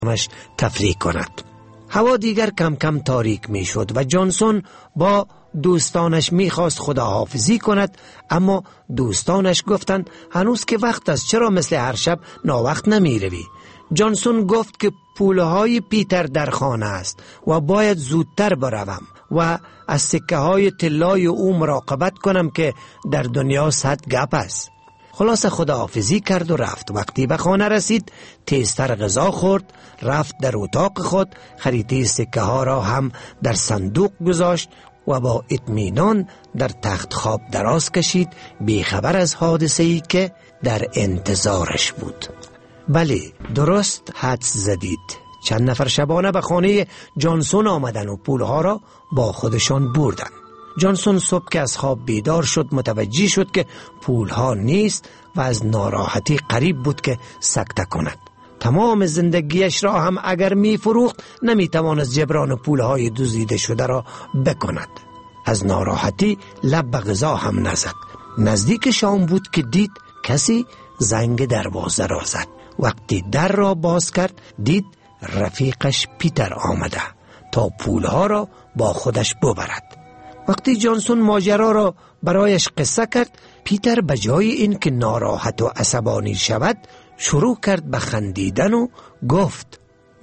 تفریح کند. هوا دیگر کم کم تاریک می شد و جانسون با دوستانش می خواست خداحافظی کند، اما دوستانش گفتند هنوز که وقت است، چرا مثل هر شب ناوقت نمی روی؟ جانسون گفت که پولهای پیتر در خانه است و باید زودتر بروم و از سکه های طلای او مراقبت کنم که در دنیا صد گپ است. خلاصه خداحافظی کرد و رفت. وقتی به خانه رسید تیزتر غذا خورد، رفت در اتاق خود، خریطه سکه ها را هم در صندوق گذاشت و با اطمینان در تخت خواب دراز کشید، بیخبر از حادثه‌ای که در انتظارش بود. بله، درست حدس زدید. چند نفر شبانه به خانه جانسون آمدن و پولها را با خودشان بردن. جانسون صبح که از خواب بیدار شد متوجه شد که پولها نیست و از ناراحتی قریب بود که سکته کند. تمام زندگیش را هم اگر می فروخت نمی توانست جبران پولهای دزدیده شده را بکند. از ناراحتی لب به غذا هم نزد. نزدیک شام بود که دید کسی زنگ دروازه را زد. وقتی در را باز کرد دید رفیقش پیتر آمده تا پولها را با خودش ببرد. وقتی جانسون ماجرا را برایش قصه کرد، پیتر به جای این که ناراحت و عصبانی شود شروع کرد به خندیدن و گفت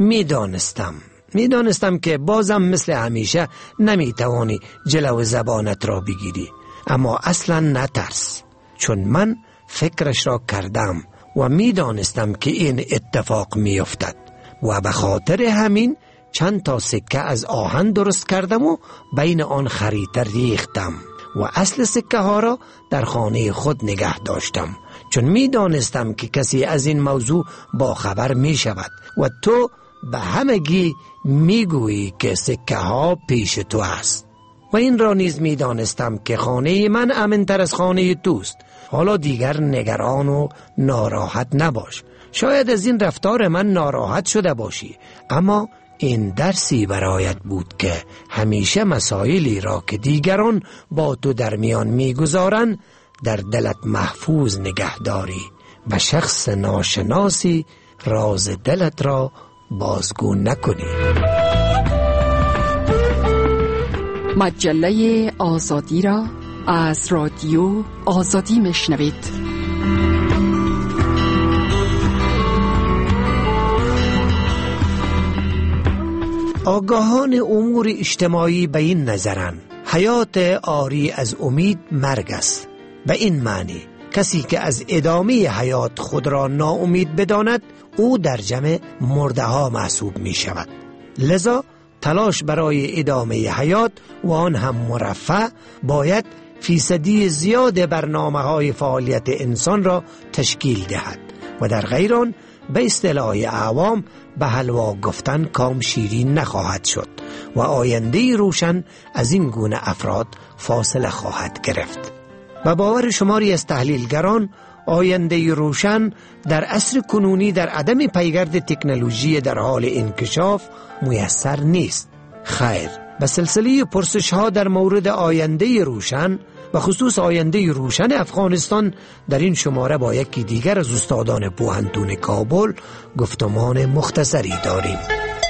میدانستم که بازم مثل همیشه نمیتوانی جلو زبانت را بگیری، اما اصلا نترس، چون من فکرش را کردم و میدانستم که این اتفاق میافتد و به خاطر همین چند تا سکه از آهن درست کردم و بین آن خریطه ریختم و اصل سکه ها را در خانه خود نگه داشتم، چون می دانستم که کسی از این موضوع با خبر می شود و تو به همگی می گویی که سکه ها پیش تو است. و این را نیز می دانستم که خانه من امن‌تر از خانه توست. حالا دیگر نگران و ناراحت نباش. شاید از این رفتار من ناراحت شده باشی، اما این درسی برایت بود که همیشه مسائلی را که دیگران با تو در میان میگذارن در دلت محفوظ نگه داری و شخص ناشناسی راز دلت را بازگو نکنی. مجله آزادی را از رادیو آزادی میشنوید. آگاهان امور اجتماعی به این نظرند حیات عاری از امید مرگ است. به این معنی کسی که از ادامه حیات خود را ناامید بداند او در جمع مرده ها محسوب می شود. لذا تلاش برای ادامه حیات و آن هم مرفه باید فیصدی زیاد برنامه های فعالیت انسان را تشکیل دهد و در غیر آن به اصطلاح عوام به حلوا گفتن کام شیرین نخواهد شد و آینده روشن از این گونه افراد فاصله خواهد گرفت. به باور شماری از تحلیلگران آینده روشن در عصر کنونی در عدم پیگرد تکنولوژی در حال انکشاف میسر نیست. خیر، به سلسله پرسش ها در مورد آینده روشن و خصوص آینده روشن افغانستان در این شماره با یکی دیگر از استادان پوهنتون کابل گفتمان مختصری داریم.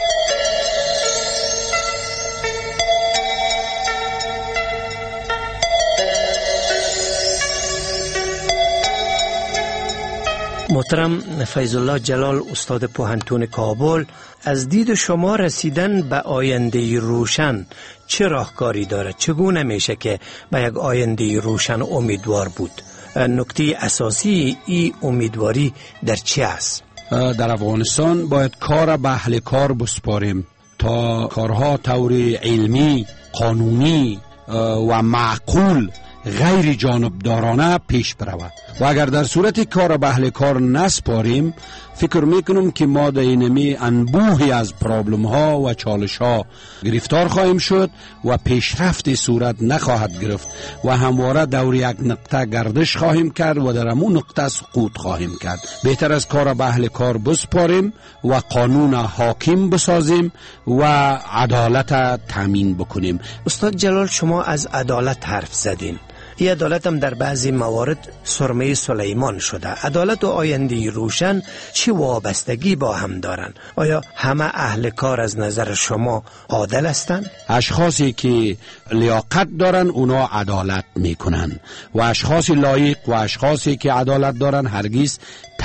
محترم فیض الله جلال استاد پوهنتون کابل، از دید شما رسیدن به آینده روشن چه راهکاری دارد؟ چگونه میشه که به یک آینده روشن امیدوار بود؟ نکته اساسی این امیدواری در چی است؟ در افغانستان باید کار به اهل کار بسپاریم تا کارها طور علمی، قانونی و معقول غیر جانبدارانه پیش برود و اگر در صورت کار به اهل کار نسپاریم فکر میکنم که ما در اینمی انبوهی از پرابلم ها و چالش ها گرفتار خواهیم شد و پیشرفت صورت نخواهد گرفت و همواره دور یک نقطه گردش خواهیم کرد و در همون نقطه سقوط خواهیم کرد. بهتر از کار به اهل کار بسپاریم و قانون حاکم بسازیم و عدالت تامین بکنیم. استاد جلال، شما از عدالت حرف زدین. این عدالت هم در بعضی موارد سرمه سلیمان شده. عدالت و آینده روشن چی وابستگی با هم دارن؟ آیا همه اهل کار از نظر شما عادل هستند؟ اشخاصی که لیاقت دارن اونا عدالت میکنن و اشخاص لایق و اشخاصی که عدالت دارن هرگز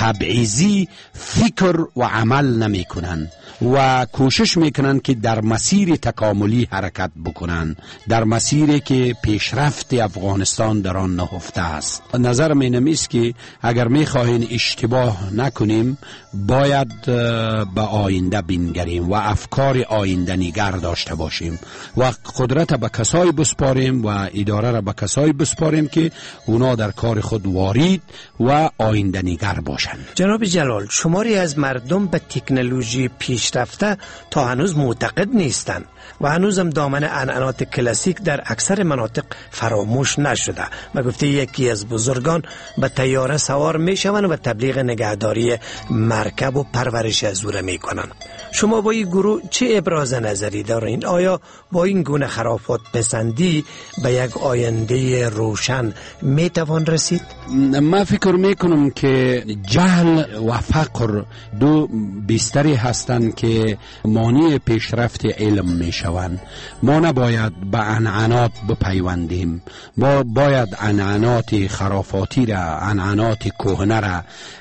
تبعیضی فکر و عمل نمی کنن و کوشش میکنن که در مسیر تکاملی حرکت بکنن، در مسیری که پیشرفت افغانستان در آن نهفته است. نظر من است که اگر میخواهیم اشتباه نکنیم باید به آینده بنگریم و افکار آینده نگر داشته باشیم و قدرت به کسایی بسپاریم و اداره را به کسایی بسپاریم که اونا در کار خود وارد و آینده نگر باشند. جناب جلال، شماری از مردم به تکنولوژی پیشرفته تا هنوز معتقد نیستند و هنوزم دامن عنعنات کلاسیک در اکثر مناطق فراموش نشده. و گفته یکی از بزرگان به طیاره سوار می شوند و تبلیغ نگهداری مرکب و پرورش از او را می کنند. شما با این گروه چه ابراز نظری دارین؟ آیا با این گونه خرافات پسندی به یک آینده روشن می توان رسید؟ من فکر می کنم که جهل و فقر دو بستری هستند که مانع پیشرفت علم می شوند. ما نباید به عنعنات بپیوندیم، ما باید عنعنات خرافاتی را، عنعنات کهنه را،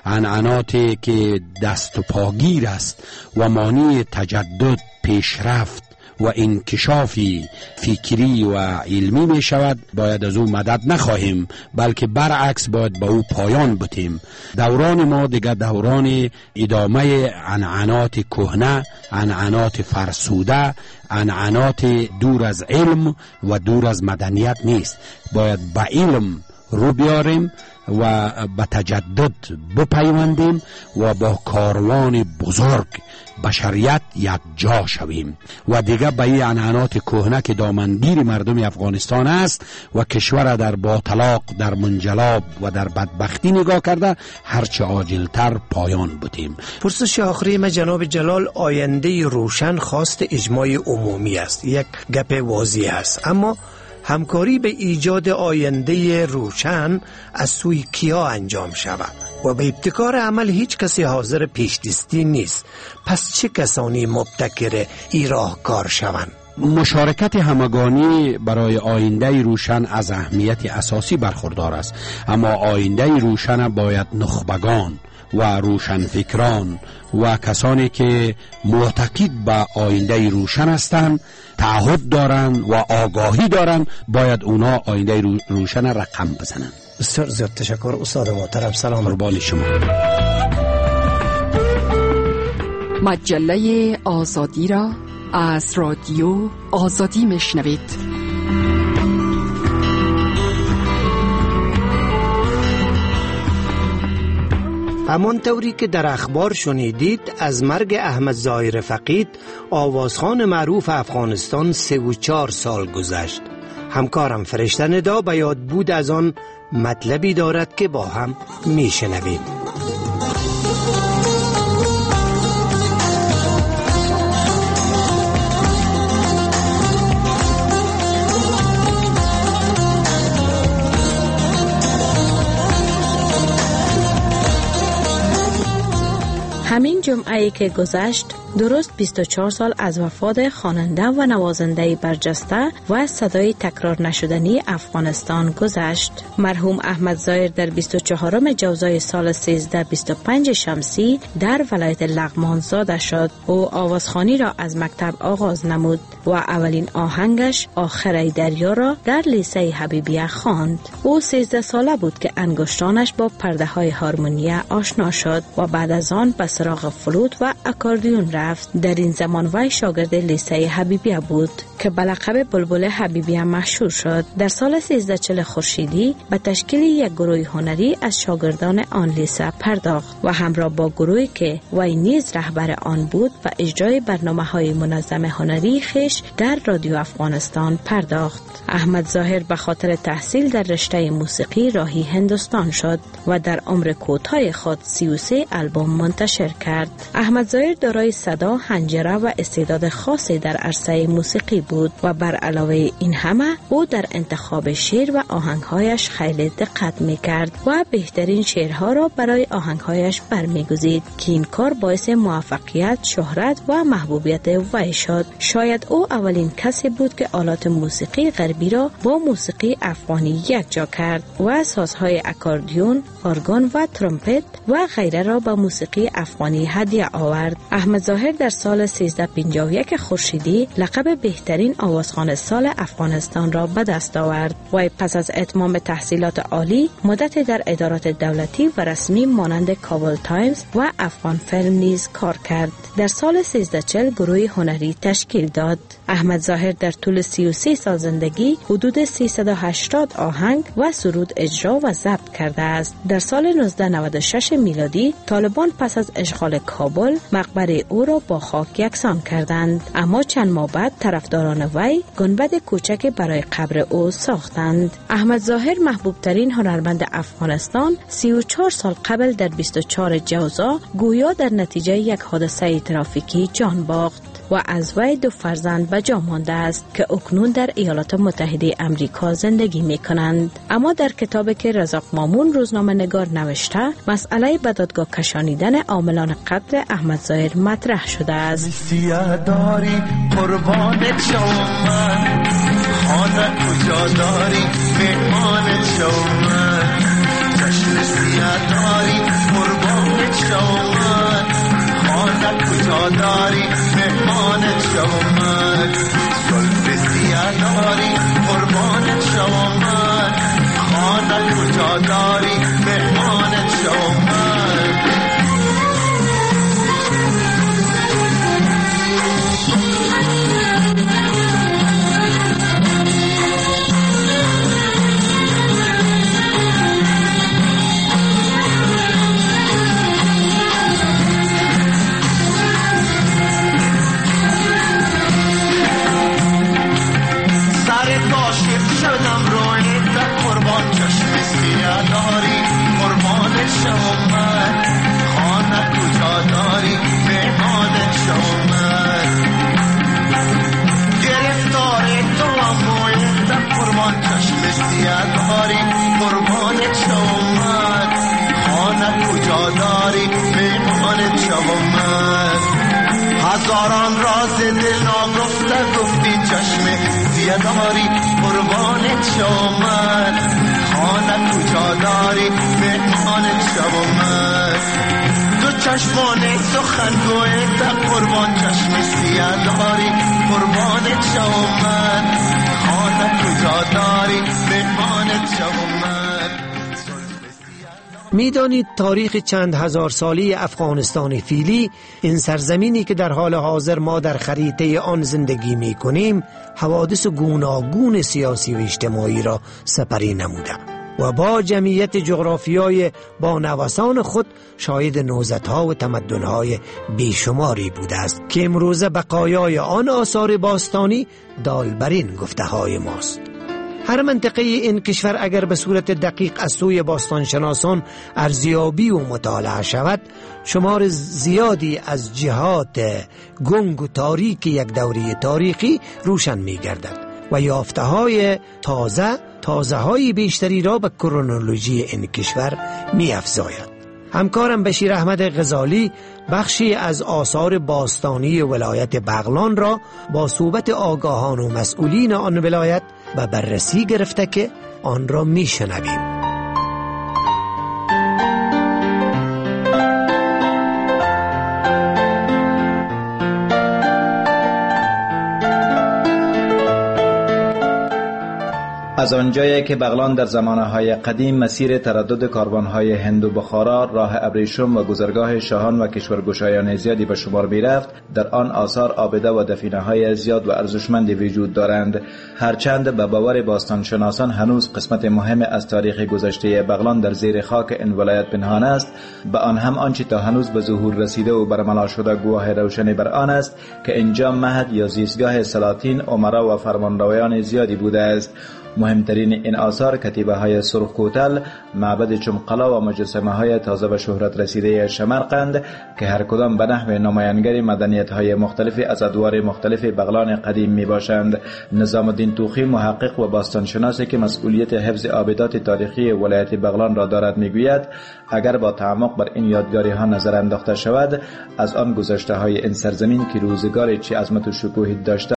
عنعناتی که دست و پاگیر است و مانع تجدد، پیشرفت و انکشافی فکری و علمی می شود، باید از او مدد نخواهیم بلکه برعکس باید به او پایان بتیم. دوران ما دیگر دوران ادامه عنعنات کهنه، عنعنات فرسوده، عنعنات دور از علم و دور از مدنیت نیست. باید به علم رو بیاریم و به تجدد بپیوندیم و با کاروان بزرگ بشریت یک جا شویم و دیگه به این عنعنات کهنه که دامنگیر مردم افغانستان است و کشور در باطلاق، در منجلاب و در بدبختی نگاه کرده هرچه عاجلتر پایان بتیم. پرسش آخری ما جناب جلال، آینده روشن خواست اجماع عمومی است، یک گپ واضح است، اما همکاری به ایجاد آینده روشن از سوی کیا انجام شود و به ابتکار عمل هیچ کسی حاضر پیشدستی نیست. پس چه کسانی مبتکر ای راهکار شوند؟ مشارکت همگانی برای آینده روشن از اهمیت اساسی برخوردار است، اما آینده روشن باید نخبگان و روشنفکران و کسانی که معتقد به آینده روشن هستند، تعهد دارند و آگاهی دارند، باید اونا آینده روشن رقم بزنند. بسیار زیاد تشکر استاد محترم. سلام. قربان شما. مجله آزادی را از رادیو آزادی میشنوید. همان طوری که در اخبار شنیدید، از مرگ احمد ظاهر فقید، آوازخوان معروف افغانستان 34 سال گذشت. همکارم فرشته ندا به یاد بود از آن مطلبی دارد که با هم میشنویم. همین جمعه‌ای که گذشت درست 24 سال از وفات خواننده و نوازنده برجسته و صدای تکرار نشدنی افغانستان گذشت. مرحوم احمد ظاهر در 24 جوزای سال 1325 شمسی در ولایت لغمان زاده شد. او آوازخوانی را از مکتب آغاز نمود و اولین آهنگش آخر دریا را در لیسه حبیبیه خواند. او 13 ساله بود که انگشتانش با پرده های هارمونیه آشنا شد و بعد از آن به سراغ فلوت و اکاردیون رفت. در این زمان وی شاگرد لیسه حبیبیه بود که به لقب بلبل حبیبیه مشهور شد. در سال 1340 خورشیدی به تشکیل یک گروه هنری از شاگردان آن لیسه پرداخت و همراه با گروهی که وی نیز رهبر آن بود و اجرای برنامه‌های منظم هنری خویش در رادیو افغانستان پرداخت. احمد ظاهر به خاطر تحصیل در رشته موسیقی راهی هندوستان شد و در عمر کوتاه خود 33 آلبوم منتشر کرد. احمد ظاهر دارای صدا، حنجره و استعداد خاصی در عرصه موسیقی بود و بر علاوه این همه او در انتخاب شعر و آهنگهایش خیلی دقت می‌کرد و بهترین شعرها را برای آهنگهایش برمی‌گزید که این کار باعث موفقیت، شهرت و محبوبیت وی شد. شاید او اولین کسی بود که آلات موسیقی غربی را با موسیقی افغانی یکجا کرد و سازهای اکاردیون، ارگان و ترومپت و غیره را به موسیقی افغانی هدیه آورد. احمد ظاهر در سال 1351 خورشیدی لقب بهترین آوازخوان سال افغانستان را به دست آورد و پس از اتمام تحصیلات عالی مدتی در ادارات دولتی و رسمی مانند کابل تایمز و افغان فیلم نیز کار کرد. در سال 1340 گروه هنری تشکیل داد. احمد ظاهر در طول 33 سال زندگی حدود 380 آهنگ و سرود اجرا و ضبط کرده است. در سال 1996 میلادی طالبان پس از اشغال کابل مقبره او را با خاک یکسان کردند، اما چند ماه بعد طرفداران وی گنبد کوچک برای قبر او ساختند. احمد ظاهر محبوب ترین هنرمند افغانستان 34 سال قبل در 24 جوزا گویا در نتیجه یک حادثه ترافیکی جان باخت و از وی 2 فرزند به جا مانده است که اکنون در ایالات متحده امریکا زندگی می کنند. اما در کتابی که رزاق مامون روزنامه نگار نوشته، مسئله به دادگاه کشانیدن عاملان قتل احمد ظاهر مطرح شده است. سیاه داری قربانت شوم من، خانه کجا داری مهمانت شوم من، چشم سیاه داری قربانت شوم من، خانه کجا داری مهمانت شوم من، زلف سیاه داری قربانت شوم من، خانه کجا داری مهمانت شوم من. هزاران راز دل ناگفته گفتی چشم سیاه داری قربانت شوم من، خانه کجا داری مهمانت شوم من، تو چشمان سخنگویت قربان چشم سیاه داری قربانت شوم من، خانه کجا داری مهمانت شوم من. میدانید تاریخ چند هزار سالی افغانستان فیلی، این سرزمینی که در حال حاضر ما در خریطه آن زندگی می کنیم، حوادث گوناگون سیاسی و اجتماعی را سپری نموده و با جمعیت جغرافیای با نوسان خود شاهد نهضت‌ها و تمدن‌های بیشماری بوده است که امروزه بقایای آن آثار باستانی دال بر این گفته‌های ماست. هر منطقه این کشور اگر به صورت دقیق از سوی باستانشناسان ارزیابی و مطالعه شود، شمار زیادی از جهات گنگ و تاریک یک دوره تاریخی روشن می گردد و یافته‌های تازه بیشتری را به کرونولوژی این کشور می افزاید. همکارم بشیر احمد غزالی بخشی از آثار باستانی ولایت بغلان را با صحبت آگاهان و مسئولین آن ولایت و بررسی گرفته که آن را می شنویم. از آنجایی که بغلان در زمانهای قدیم مسیر تردد کاروانهای هند و بخارا، راه ابریشم و گذرگاه شاهان و کشورگشایان زیادی به شمار می رفت، در آن آثار عابده و دفینه های زیاد و ارزشمندی وجود دارند. هرچند به باور باستانشناسان هنوز قسمت مهم از تاریخ گذشته بغلان در زیر خاک این ولایت پنهان است، به آن هم آنچه تا هنوز به ظهور رسیده و برملا شده گواه روشنی بر آن است که اینجا مهد یا زیستگاه سلاطین، امرا و فرمانروایان زیادی بوده است. مهمترین این آثار کتیبه های سرخ کوتل، معبد چمقلا و مجسمه های تازه و شهرت رسیده شمرقند که هر کدام به نحو نمایانگر مدنیت های مختلفی از ادوار مختلف بغلان قدیم می باشند. نظام الدین طوخی، محقق و باستانشناسی که مسئولیت حفظ آبدات تاریخی ولایت بغلان را دارد، میگوید اگر با تعمق بر این یادگاری ها نظر انداخته شود، از آن گذشته های این سرزمین که روزگار چه عظمت و شکوهی داشته